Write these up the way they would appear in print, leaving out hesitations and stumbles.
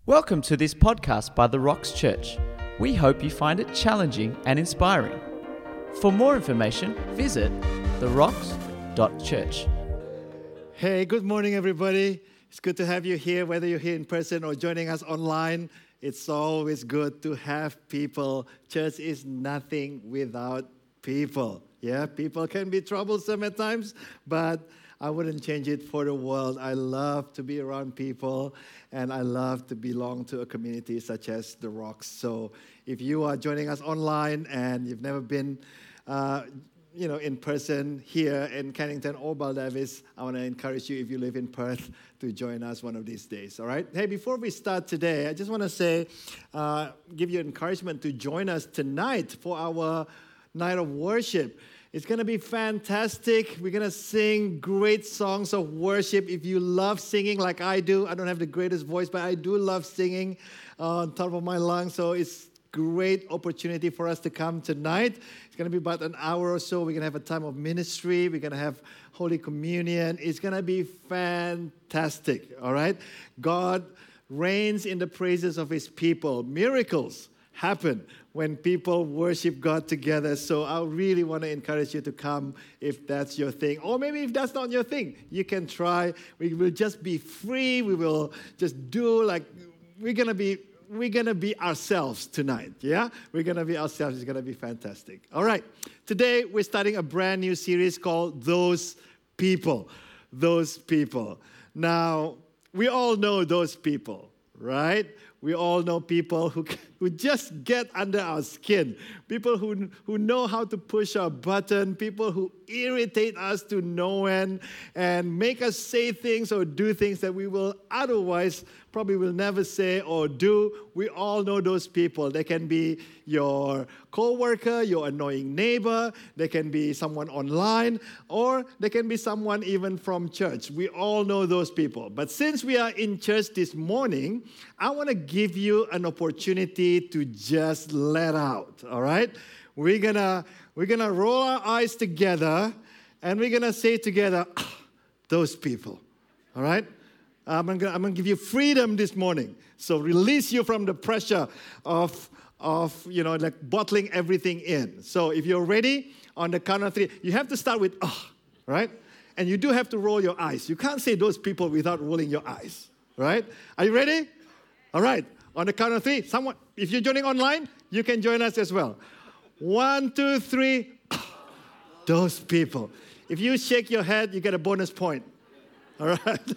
Welcome to this podcast by The Rocks Church. We hope you find it challenging and inspiring. For more information, visit therocks.church. Hey, good morning, everybody. It's good to have you here, whether you're here in person or joining us online. It's always good to have people. Church is nothing without people. Yeah, people can be troublesome at times, but I wouldn't change it for the world. I love to be around people, and I love to belong to a community such as The Rocks. So if you are joining us online and you've never been in person here in Cannington or Baldivis, I want to encourage you, if you live in Perth, to join us one of these days, all right? Hey, before we start today, I just want to say, give you encouragement to join us tonight for our night of worship. It's going to be fantastic. We're going to sing great songs of worship. If you love singing like I do, I don't have the greatest voice, but I do love singing on top of my lungs, so it's great opportunity for us to come tonight. It's going to be about an hour or so. We're going to have a time of ministry. We're going to have Holy Communion. It's going to be fantastic, all right? God reigns in the praises of His people. Miracles happen when people worship God together. So I really want to encourage you to come if that's your thing. Or maybe if that's not your thing, you can try. We will just be free. We will just do like we're going to be ourselves tonight, yeah? We're going to be ourselves. It's going to be fantastic. All right. Today, we're starting a brand new series called Those People. Those People. Now, we all know those people, right? We all know people who just get under our skin, people who know how to push our button, people who irritate us to no end and make us say things or do things that we will otherwise probably will never say or do. We all know those people. They can be your co-worker, your annoying neighbor. They can be someone online, or they can be someone even from church. We all know those people. But since we are in church this morning, I want to give you an opportunity to just let out, all right? We're gonna roll our eyes together, and we're going to say together, those people, all right? I'm gonna give you freedom this morning. So release you from the pressure of like bottling everything in. So if you're ready, on the count of three, you have to start with, right? And you do have to roll your eyes. You can't say those people without rolling your eyes, right? Are you ready? All right. On the count of three, someone, if you're joining online, you can join us as well. 1, 2, 3, those people. If you shake your head, you get a bonus point. All right.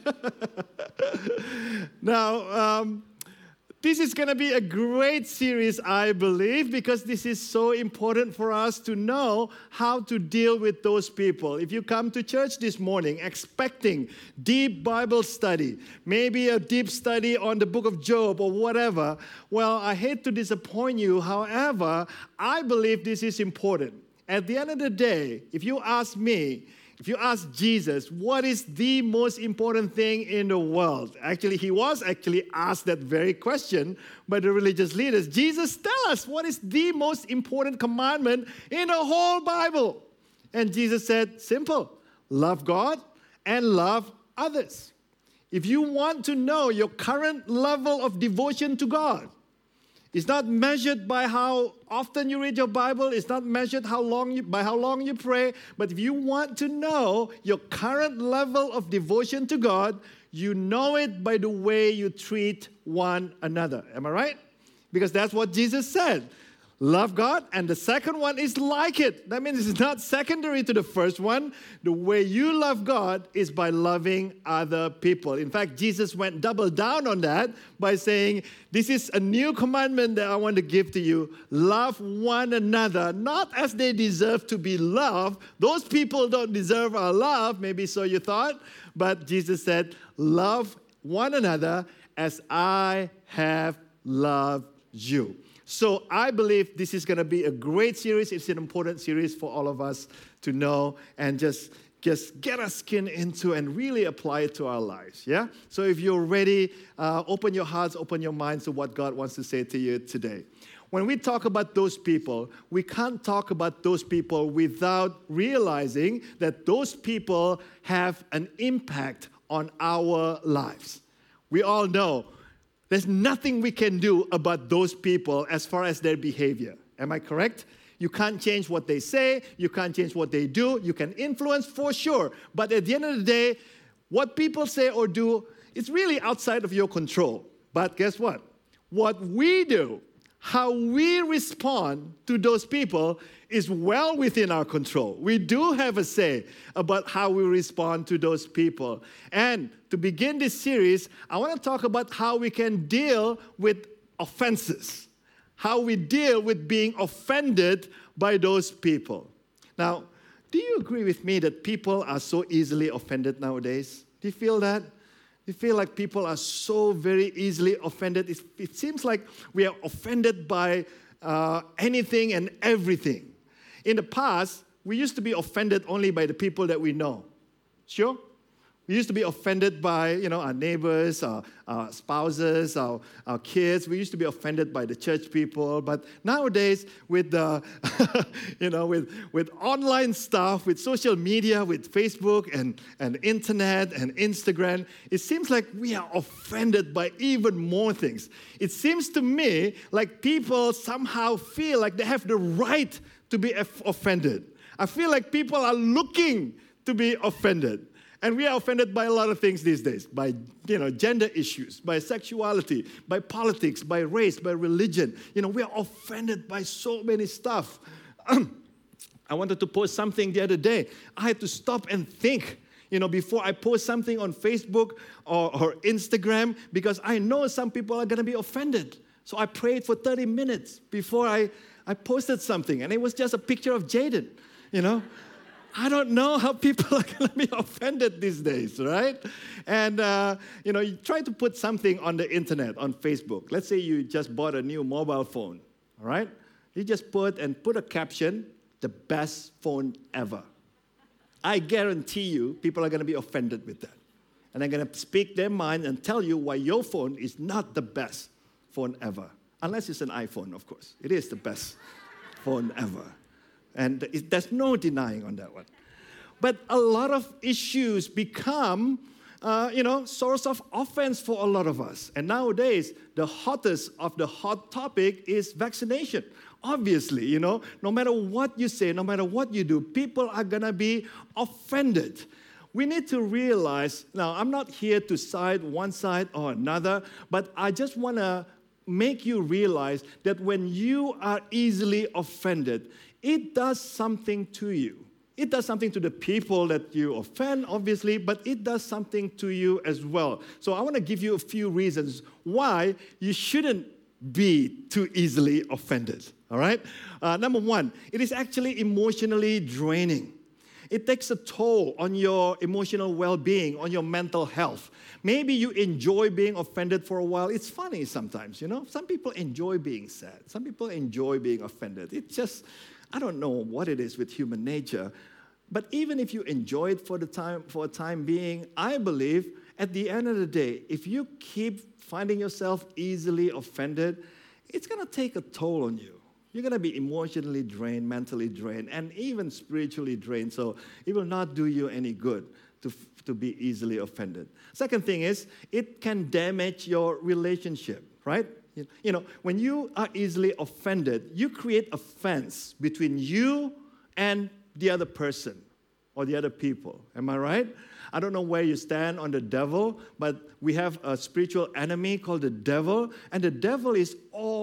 Now, this is going to be a great series, I believe, because this is so important for us to know how to deal with those people. If you come to church this morning expecting deep Bible study, maybe a deep study on the book of Job or whatever, well, I hate to disappoint you. However, I believe this is important. At the end of the day, if you ask me, if you ask Jesus, what is the most important thing in the world? Actually, he was asked that very question by the religious leaders. Jesus, tell us, what is the most important commandment in the whole Bible? And Jesus said, simple, love God and love others. If you want to know your current level of devotion to God, it's not measured by how often you read your Bible. It's not measured by how long you pray. But if you want to know your current level of devotion to God, you know it by the way you treat one another. Am I right? Because that's what Jesus said. Love God, and the second one is like it. That means it's not secondary to the first one. The way you love God is by loving other people. In fact, Jesus double down on that by saying, this is a new commandment that I want to give to you. Love one another, not as they deserve to be loved. Those people don't deserve our love, maybe so you thought. But Jesus said, love one another as I have loved you. So I believe this is going to be a great series. It's an important series for all of us to know and just get our skin into and really apply it to our lives, yeah? So if you're ready, open your hearts, open your minds to what God wants to say to you today. When we talk about those people, we can't talk about those people without realizing that those people have an impact on our lives. We all know There's nothing we can do about those people as far as their behavior. Am I correct? You can't change what they say. You can't change what they do. You can influence for sure. But at the end of the day, what people say or do is really outside of your control. But guess what? What we do, how we respond to those people is well within our control. We do have a say about how we respond to those people. And to begin this series, I want to talk about how we can deal with offenses, how we deal with being offended by those people. Now, do you agree with me that people are so easily offended nowadays? Do you feel that? You feel like people are so very easily offended. It seems like we are offended by anything and everything. In the past, we used to be offended only by the people that we know. Sure? We used to be offended by, our neighbors, our spouses, our kids. We used to be offended by the church people. But nowadays, with the, with online stuff, with social media, with Facebook and internet and Instagram, it seems like we are offended by even more things. It seems to me like people somehow feel like they have the right to be offended. I feel like people are looking to be offended. And we are offended by a lot of things these days, by gender issues, by sexuality, by politics, by race, by religion. We are offended by so many stuff. I wanted to post something the other day. I had to stop and think, before I post something on Facebook or Instagram, because I know some people are going to be offended. So I prayed for 30 minutes before I posted something, and it was just a picture of Jaden, I don't know how people are going to be offended these days, right? And, you try to put something on the internet, on Facebook. Let's say you just bought a new mobile phone, all right? You just put a caption, the best phone ever. I guarantee you people are going to be offended with that. And they're going to speak their mind and tell you why your phone is not the best phone ever. Unless it's an iPhone, of course. It is the best phone ever. And there's no denying on that one. But a lot of issues become, source of offense for a lot of us. And nowadays, the hottest of the hot topic is vaccination. Obviously, no matter what you say, no matter what you do, people are going to be offended. We need to realize, now, I'm not here to side one side or another, but I just want to make you realize that when you are easily offended, it does something to you. It does something to the people that you offend, obviously, but it does something to you as well. So I want to give you a few reasons why you shouldn't be too easily offended, all right? Number one, it is actually emotionally draining. It takes a toll on your emotional well-being, on your mental health. Maybe you enjoy being offended for a while. It's funny sometimes, Some people enjoy being sad. Some people enjoy being offended. It's just, I don't know what it is with human nature. But even if you enjoy it for a time being, I believe at the end of the day, if you keep finding yourself easily offended, it's going to take a toll on you. You're going to be emotionally drained, mentally drained, and even spiritually drained. So it will not do you any good to be easily offended. Second thing is, it can damage your relationship, right? When you are easily offended, you create a fence between you and the other person or the other people. Am I right? I don't know where you stand on the devil, but we have a spiritual enemy called the devil, and the devil is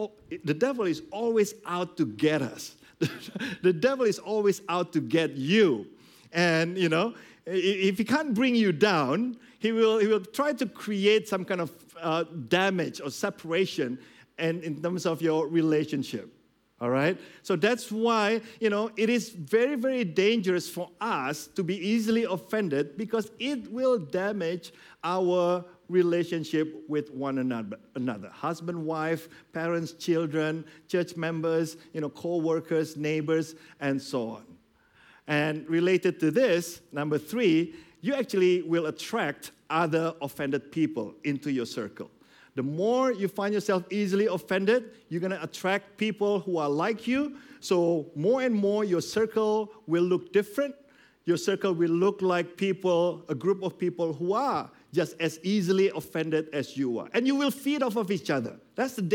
always out to get us. The devil is always out to get you. And, if he can't bring you down, he will try to create some kind of damage or separation and in terms of your relationship. All right? So that's why, it is very, very dangerous for us to be easily offended because it will damage our relationship with one another. Husband, wife, parents, children, church members, co-workers, neighbors, and so on. And related to this, number 3, you actually will attract other offended people into your circle. The more you find yourself easily offended, you're going to attract people who are like you. So more and more, your circle will look different. Your circle will look like a group of people who are just as easily offended as you are. And you will feed off of each other. That's the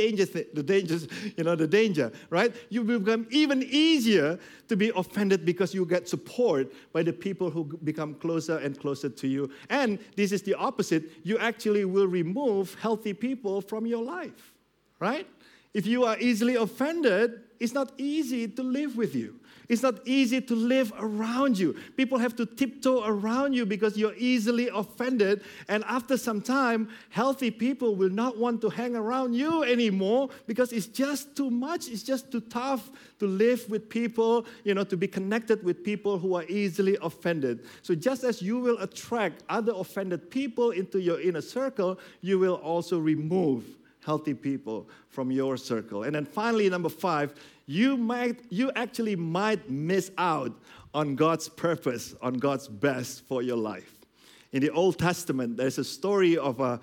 danger, right? You will become even easier to be offended because you get support by the people who become closer and closer to you. And this is the opposite. You actually will remove healthy people from your life, right? If you are easily offended, it's not easy to live with you. It's not easy to live around you. People have to tiptoe around you because you're easily offended. And after some time, healthy people will not want to hang around you anymore because it's just too much. It's just too tough to live with people, to be connected with people who are easily offended. So just as you will attract other offended people into your inner circle, you will also remove healthy people from your circle. And then finally, number 5, you actually might miss out on God's purpose, on God's best for your life. In the Old Testament, there's a story of a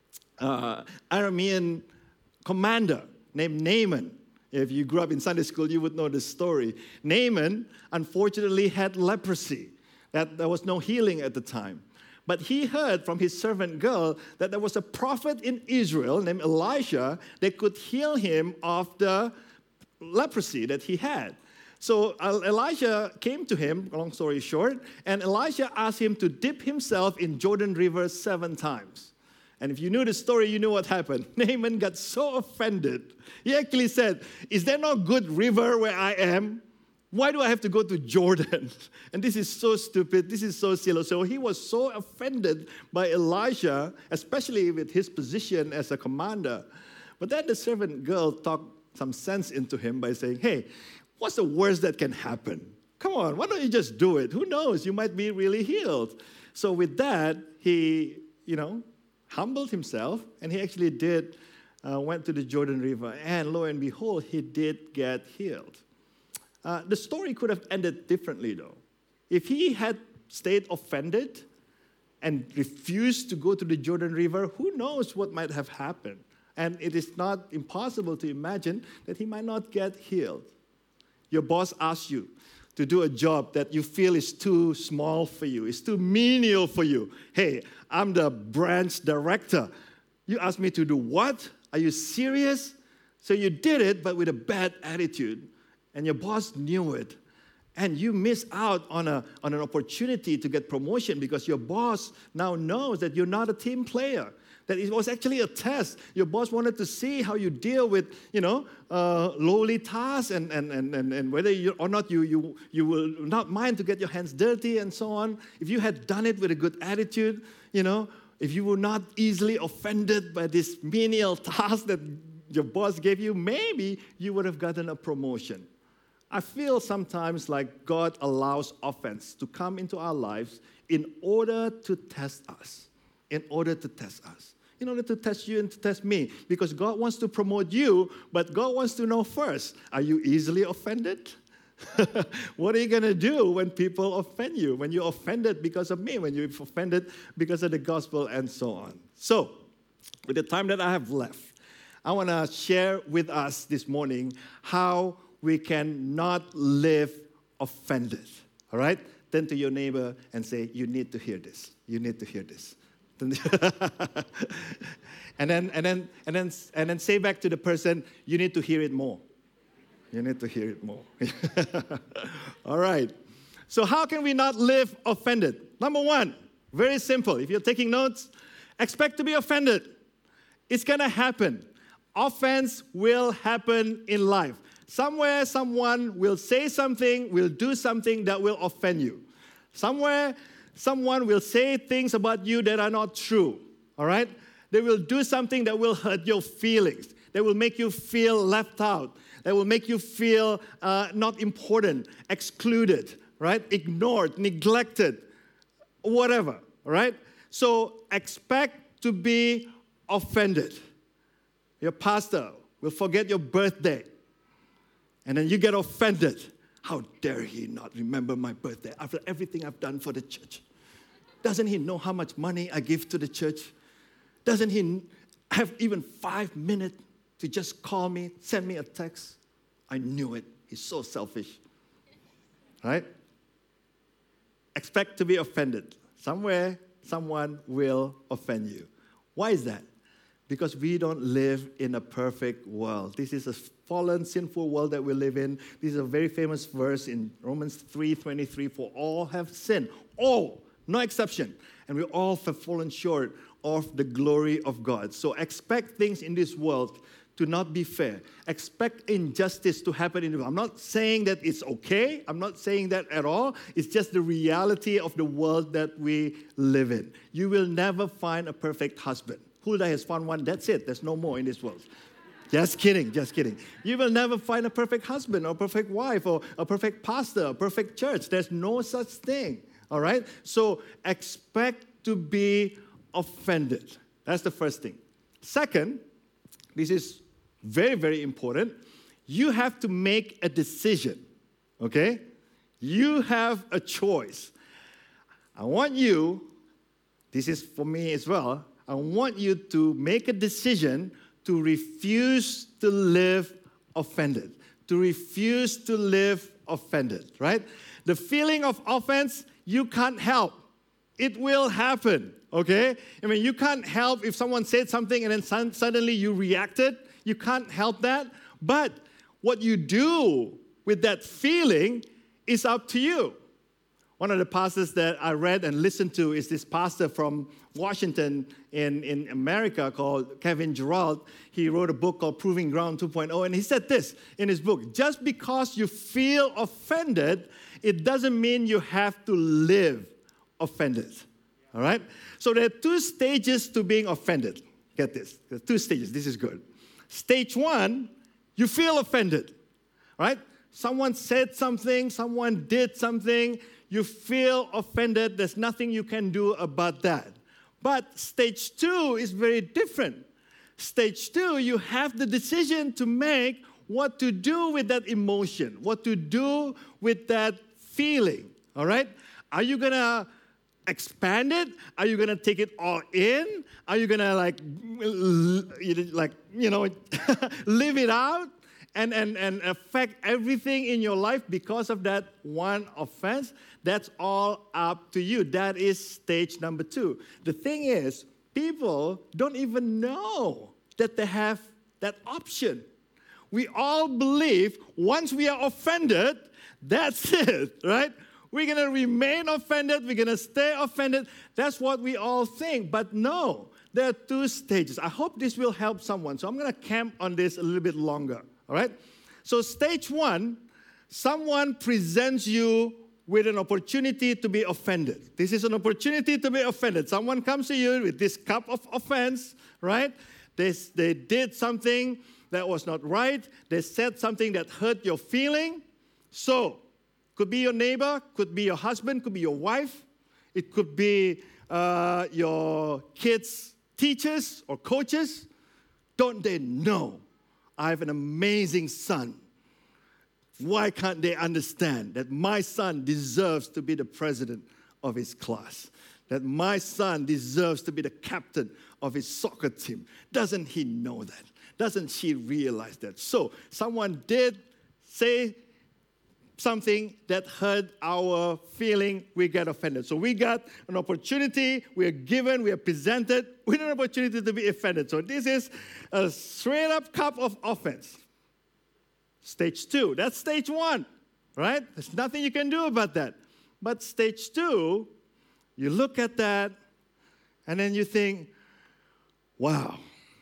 Aramean commander named Naaman. If you grew up in Sunday school, you would know this story. Naaman, unfortunately, had leprosy. There was no healing at the time. But he heard from his servant girl that there was a prophet in Israel named Elisha that could heal him of the leprosy that he had. So Elisha came to him, long story short, and Elisha asked him to dip himself in Jordan River 7 times. And if you knew the story, you knew what happened. Naaman got so offended. He actually said, "Is there no good river where I am? Why do I have to go to Jordan? And this is so stupid. This is so silly." So he was so offended by Elisha, especially with his position as a commander. But then the servant girl talked some sense into him by saying, "Hey, what's the worst that can happen? Come on, why don't you just do it? Who knows? You might be really healed." So with that, he, humbled himself, and he actually went to the Jordan River. And lo and behold, he did get healed. The story could have ended differently, though. If he had stayed offended and refused to go to the Jordan River, who knows what might have happened? And it is not impossible to imagine that he might not get healed. Your boss asks you to do a job that you feel is too small for you, it's too menial for you. "Hey, I'm the branch director. You ask me to do what? Are you serious?" So you did it, but with a bad attitude. And your boss knew it. And you miss out on an opportunity to get promotion because your boss now knows that you're not a team player, that it was actually a test. Your boss wanted to see how you deal with, lowly tasks and whether you or not you will not mind to get your hands dirty and so on. If you had done it with a good attitude, if you were not easily offended by this menial task that your boss gave you, maybe you would have gotten a promotion. I feel sometimes like God allows offense to come into our lives in order to test us, in order to test you and to test me, because God wants to promote you, but God wants to know first, are you easily offended? What are you going to do when people offend you, when you're offended because of me, when you're offended because of the gospel, and so on? So, with the time that I have left, I want to share with us this morning how we can not live offended. All right? Turn to your neighbor and say, "You need to hear this. You need to hear this." and then say back to the person, "You need to hear it more. You need to hear it more." All right. So how can we not live offended? Number 1, very simple. If you're taking notes, expect to be offended. It's going to happen. Offense will happen in life. Somewhere, someone will say something, will do something that will offend you. Somewhere, someone will say things about you that are not true, all right? They will do something that will hurt your feelings, that will make you feel left out, that will make you feel not important, excluded, right? Ignored, neglected, whatever, all right? So expect to be offended. Your pastor will forget your birthday. And then you get offended. How dare he not remember my birthday after everything I've done for the church? Doesn't he know how much money I give to the church? Doesn't he have even 5 minutes to just call me, send me a text? I knew it. He's so selfish. Right? Expect to be offended. Somewhere, someone will offend you. Why is that? Because we don't live in a perfect world. This is a fallen, sinful world that we live in. This is a very famous verse in Romans 3:23, for all have sinned. All, no exception. And we all have fallen short of the glory of God. So expect things in this world to not be fair. Expect injustice to happen in the world. I'm not saying that it's okay. I'm not saying that at all. It's just the reality of the world that we live in. You will never find a perfect husband. Huldah has found one. That's it. There's no more in this world. Just kidding, just kidding. You will never find a perfect husband or a perfect wife or a perfect pastor, a perfect church. There's no such thing, all right? So expect to be offended. That's the first thing. Second, this is very, very important. You have to make a decision, okay? You have a choice. I want you, this is for me as well, I want you to make a decision to refuse to live offended. To refuse to live offended, right? The feeling of offense, you can't help. It will happen, okay? I mean, you can't help if someone said something and then suddenly you reacted. You can't help that. But what you do with that feeling is up to you. One of the pastors that I read and listened to is this pastor from Washington in America called Kevin Gerald. He wrote a book called Proving Ground 2.0, and he said this in his book: just because you feel offended, it doesn't mean you have to live offended, all right? So there are two stages to being offended. Get this. There are two stages. This is good. Stage one, you feel offended, right? Someone said something, someone did something, you feel offended. There's nothing you can do about that. But stage two is very different. Stage two, you have the decision to make what to do with that emotion, what to do with that feeling, all right? Are you going to expand it? Are you going to take it all in? Are you going to live it out and affect everything in your life because of that one offense? That's all up to you. That is stage number two. The thing is, people don't even know that they have that option. We all believe once we are offended, that's it, right? We're going to remain offended. We're going to stay offended. That's what we all think. But no, there are two stages. I hope this will help someone. So I'm going to camp on this a little bit longer, all right? So stage one, someone presents you with an opportunity to be offended. This is an opportunity to be offended. Someone comes to you with this cup of offense, right? They did something that was not right. They said something that hurt your feeling. So, could be your neighbor, could be your husband, could be your wife. It could be your kids' teachers or coaches. Don't they know I have an amazing son? Why can't they understand that my son deserves to be the president of his class? That my son deserves to be the captain of his soccer team? Doesn't he know that? Doesn't she realize that? So, someone did say something that hurt our feeling, we get offended. So we got an opportunity, we are given, we are presented with an opportunity to be offended. So this is a straight up cup of offense. Stage two, that's stage one, right? There's nothing you can do about that. But stage two, you look at that and then you think, wow,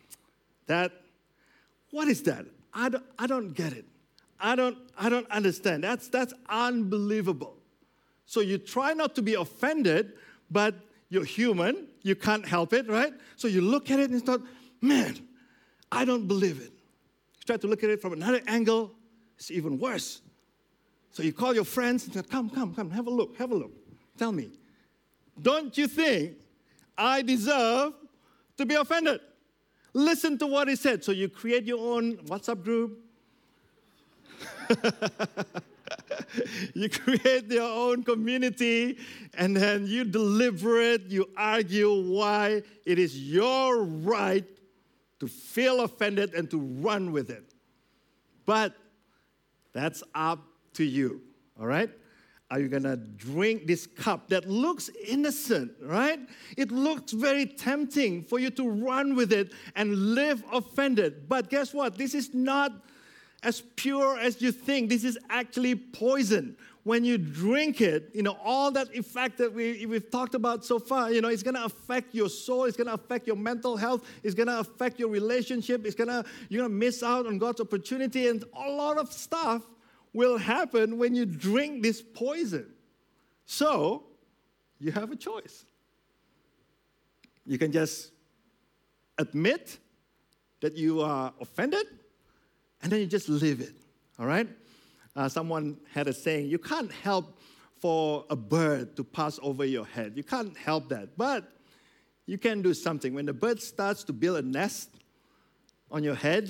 what is that? I don't get it. I don't understand. That's unbelievable. So you try not to be offended, but you're human. You can't help it, right? So you look at it and thought, man, I don't believe it. You try to look at it from another angle, it's even worse. So you call your friends and say, come, have a look. Tell me, don't you think I deserve to be offended? Listen to what he said. So you create your own WhatsApp group. You create your own community, and then you deliberate, you argue why it is your right to feel offended and to run with it. But that's up to you, all right? Are you going to drink this cup that looks innocent, right? It looks very tempting for you to run with it and live offended. But guess what? This is not as pure as you think. This is actually poison. When you drink it, all that effect that we've talked about so far, it's going to affect your soul. It's going to affect your mental health. It's going to affect your relationship. You're going to miss out on God's opportunity. And a lot of stuff will happen when you drink this poison. So, you have a choice. You can just admit that you are offended, and then you just live it, all right? Someone had a saying, you can't help for a bird to pass over your head. You can't help that. But you can do something. When the bird starts to build a nest on your head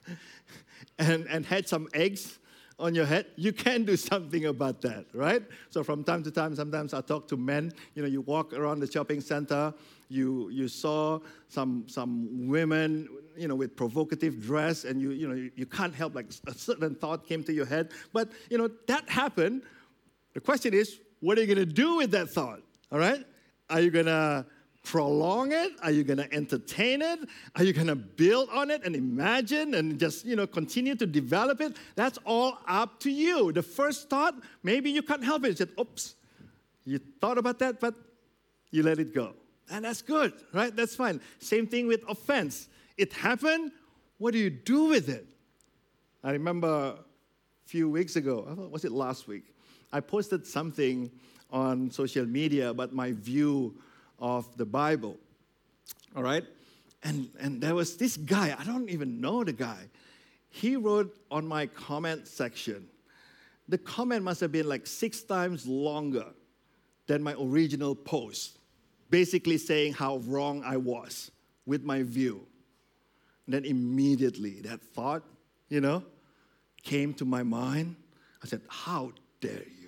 and hatch some eggs on your head, you can do something about that, right? So from time to time, sometimes I talk to men. You walk around the shopping center, you saw some women, with provocative dress, and you can't help, like a certain thought came to your head. But that happened. The question is, what are you going to do with that thought? All right? Are you going to prolong it? Are you going to entertain it? Are you going to build on it and imagine and just, continue to develop it? That's all up to you. The first thought, maybe you can't help it. You said, oops, you thought about that, but you let it go. And that's good, right? That's fine. Same thing with offense. It happened. What do you do with it? I remember a few weeks ago, was it last week? I posted something on social media about my view of the Bible, all right? And there was this guy, I don't even know the guy. He wrote on my comment section. The comment must have been like 6 times longer than my original post, basically saying how wrong I was with my view. And then immediately that thought, came to my mind. I said, how dare you?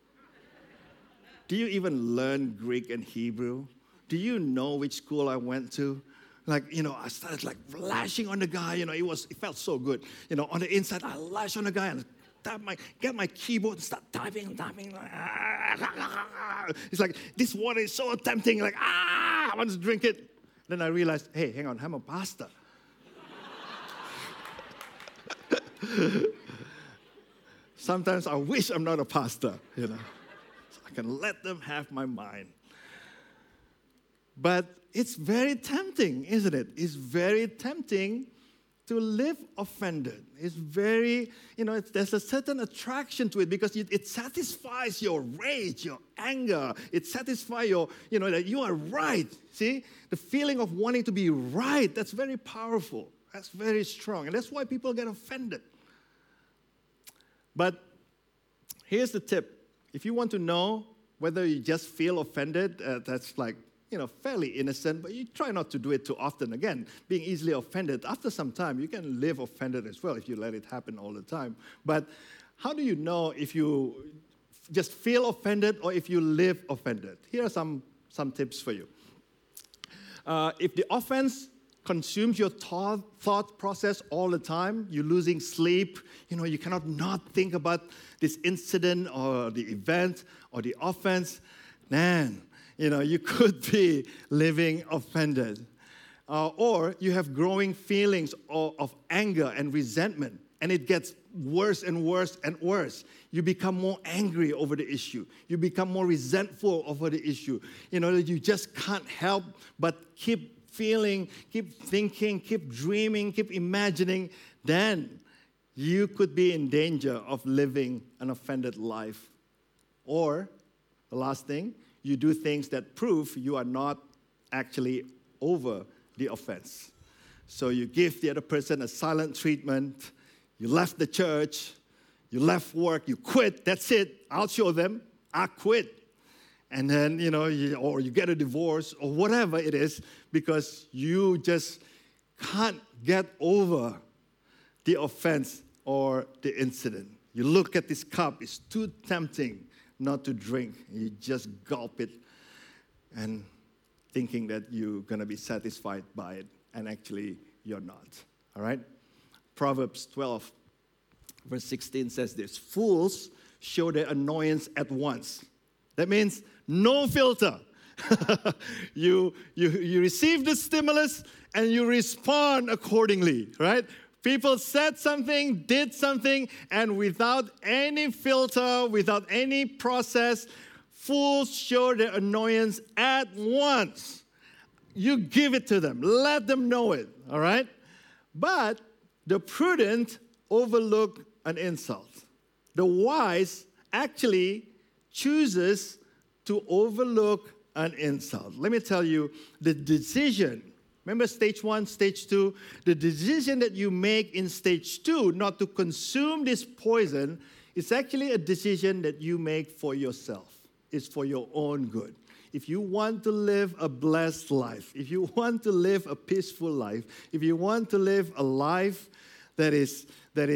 Do you even learn Greek and Hebrew? Do you know which school I went to? I started lashing on the guy. It felt so good. On the inside, I lash on the guy and get my keyboard and start typing. It's like, this water is so tempting. I want to drink it. Then I realized, hey, hang on, I'm a pastor. Sometimes I wish I'm not a pastor, so I can let them have my mind. But it's very tempting, isn't it? It's very tempting to live offended. It's very, there's a certain attraction to it because it satisfies your rage, your anger. It satisfies that you are right. See? The feeling of wanting to be right, that's very powerful. That's very strong. And that's why people get offended. But here's the tip. If you want to know whether you just feel offended, that's fairly innocent, but you try not to do it too often. Again, being easily offended, after some time, you can live offended as well if you let it happen all the time. But how do you know if you just feel offended or if you live offended? Here are some tips for you. If the offense consumes your thought process all the time, you're losing sleep, you cannot not think about this incident or the event or the offense, man, you could be living offended. Or you have growing feelings of anger and resentment, and it gets worse and worse and worse. You become more angry over the issue. You become more resentful over the issue. You just can't help but keep feeling, keep thinking, keep dreaming, keep imagining. Then you could be in danger of living an offended life. Or, the last thing, you do things that prove you are not actually over the offense. So you give the other person a silent treatment, you left the church, you left work, you quit, that's it. I'll show them, I quit. And then, or you get a divorce or whatever it is because you just can't get over the offense or the incident. You look at this cup, it's too tempting not to drink. You just gulp it and thinking that you're going to be satisfied by it, and actually you're not. All right? Proverbs 12, verse 16 says this, "Fools show their annoyance at once. That means no filter. You receive the stimulus and you respond accordingly, right? People said something, did something, and without any filter, without any process, fools show their annoyance at once. You give it to them. Let them know it, all right? But the prudent overlook an insult. The wise actually chooses to overlook an insult. Let me tell you, the decision, remember stage 1, stage 2? The decision that you make in stage 2 not to consume this poison is actually a decision that you make for yourself. It's for your own good. If you want to live a blessed life, if you want to live a peaceful life, if you want to live a life that is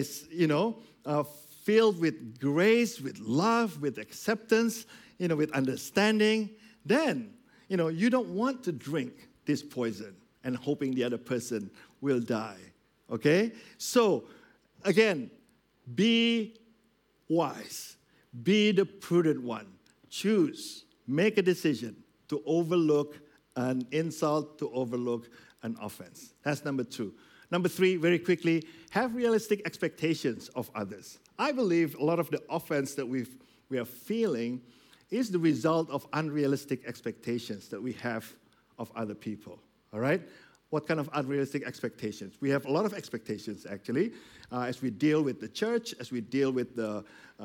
filled with grace, with love, with acceptance, with understanding, then, you don't want to drink this poison and hoping the other person will die, okay? So, again, be wise. Be the prudent one. Choose, make a decision to overlook an insult, to overlook an offense. That's number 2. Number 3, very quickly, have realistic expectations of others. I believe a lot of the offense that we are feeling is the result of unrealistic expectations that we have of other people, all right? What kind of unrealistic expectations? We have a lot of expectations, actually, as we deal with the church, as we deal with the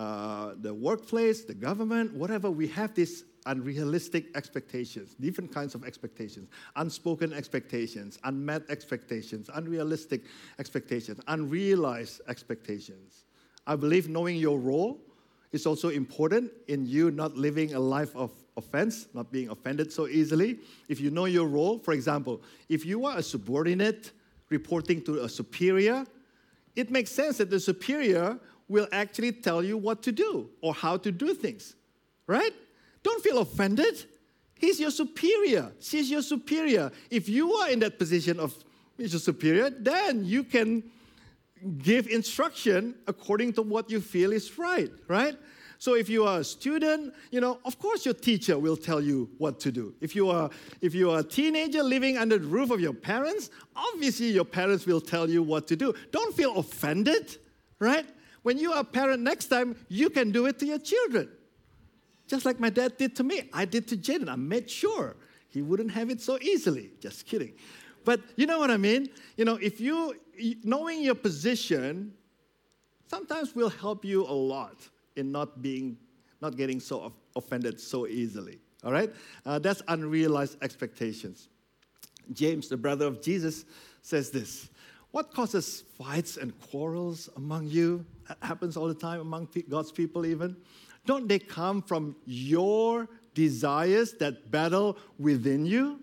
workplace, the government, whatever. We have these unrealistic expectations, different kinds of expectations, unspoken expectations, unmet expectations, unrealistic expectations, unrealized expectations. I believe knowing your role is also important in you not living a life of offense, not being offended so easily. If you know your role, for example, if you are a subordinate reporting to a superior, it makes sense that the superior will actually tell you what to do or how to do things, right? Don't feel offended. He's your superior. She's your superior. If you are in that position of your superior, then you can give instruction according to what you feel is right, right? So if you are a student, of course your teacher will tell you what to do. If you are a teenager living under the roof of your parents, obviously your parents will tell you what to do. Don't feel offended, right? When you are a parent next time, you can do it to your children. Just like my dad did to me. I did to Jaden. I made sure he wouldn't have it so easily. Just kidding. But you know what I mean? If knowing your position sometimes will help you a lot in not getting so offended so easily. All right? That's unrealized expectations. James, the brother of Jesus, says this: what causes fights and quarrels among you? That happens all the time among God's people even. Don't they come from your desires that battle within you?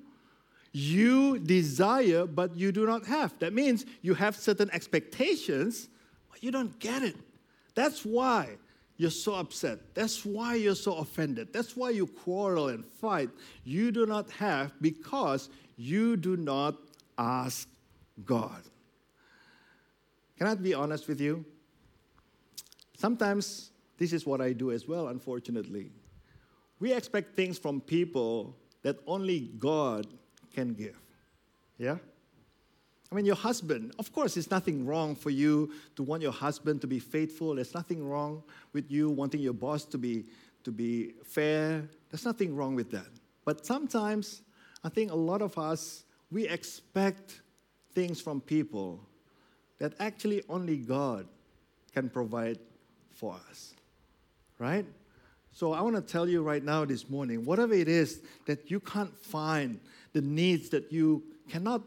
You desire, but you do not have. That means you have certain expectations, but you don't get it. That's why you're so upset. That's why you're so offended. That's why you quarrel and fight. You do not have because you do not ask God. Can I be honest with you? Sometimes this is what I do as well, unfortunately. We expect things from people that only God can give. Yeah? I mean, your husband, of course, there's nothing wrong for you to want your husband to be faithful. There's nothing wrong with you wanting your boss to be fair. There's nothing wrong with that. But sometimes, I think a lot of us, we expect things from people that actually only God can provide for us. Right? So I want to tell you right now this morning, whatever it is that you can't find, the needs that you cannot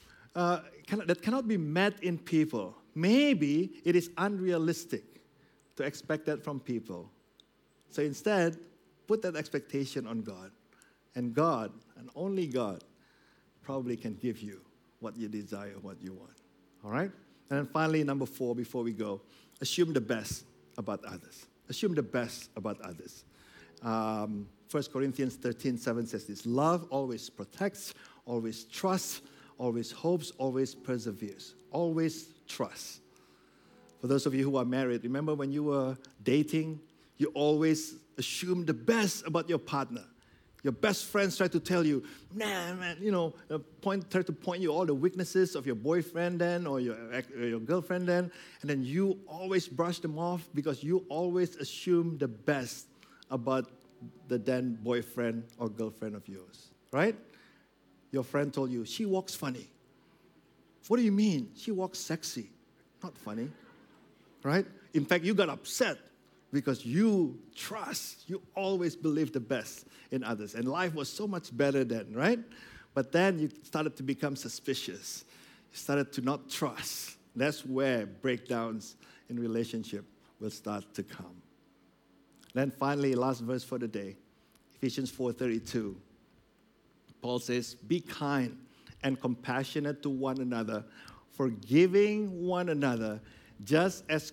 be met in people, maybe it is unrealistic to expect that from people. So instead, put that expectation on God. And God, and only God, probably can give you what you desire, what you want. All right? And then finally, number 4, before we go, assume the best about others. Assume the best about others. 1 Corinthians 13:7 says this: love always protects, always trusts, always hopes, always perseveres. Always trust. For those of you who are married, remember when you were dating, You always assume the best about your partner. Your best friends try to tell you, man, try to point you all the weaknesses of your boyfriend then or your girlfriend then, and then you always brush them off because you always assume the best about the then boyfriend or girlfriend of yours, right? Your friend told you, she walks funny. What do you mean? She walks sexy. Not funny, right? In fact, you got upset because you always believe the best in others. And life was so much better then, right? But then you started to become suspicious. You started to not trust. That's where breakdowns in relationship will start to come. Then finally, last verse for the day, Ephesians 4:32. Paul says, be kind and compassionate to one another, forgiving one another, just as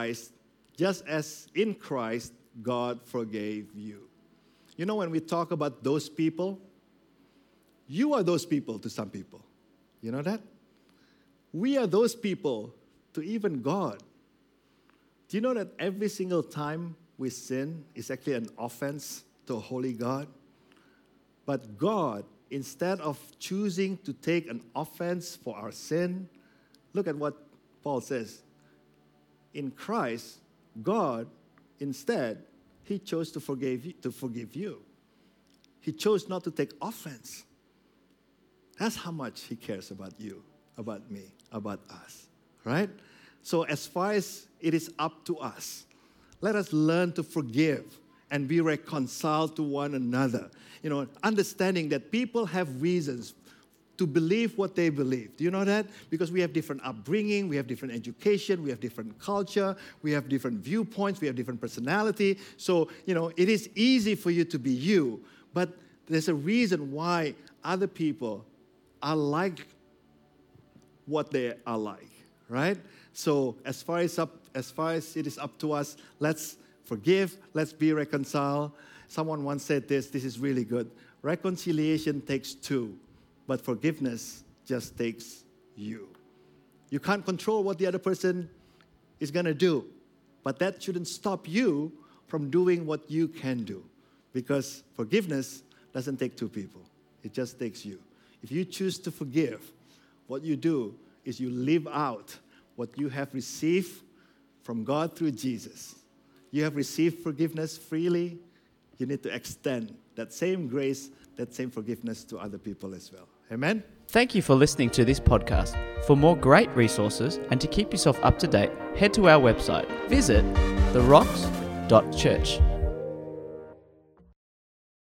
in Christ, God forgave you. You know, when we talk about those people, you are those people to some people. You know that? We are those people to even God. Do you know that every single time we sin is actually an offense to a holy God? But God, instead of choosing to take an offense for our sin, look at what Paul says. In Christ, God, instead, He chose to forgive you. He chose not to take offense. That's how much He cares about you, about me, about us, right? So as far as it is up to us, let us learn to forgive and be reconciled to one another. You know, understanding that people have reasons to believe what they believe. Do you know that? Because we have different upbringing, we have different education, we have different culture, we have different viewpoints, we have different personality. So, it is easy for you to be you, but there's a reason why other people are like what they are like, right? So as far as it is up to us, let's forgive, let's be reconciled. Someone once said this is really good. Reconciliation takes two, but forgiveness just takes you. You can't control what the other person is going to do, but that shouldn't stop you from doing what you can do, because forgiveness doesn't take two people. It just takes you. If you choose to forgive, what you do is you live out what you have received from God through Jesus. You have received forgiveness freely. You need to extend that same grace, that same forgiveness to other people as well. Amen? Thank you for listening to this podcast. For more great resources and to keep yourself up to date, head to our website. Visit therocks.church.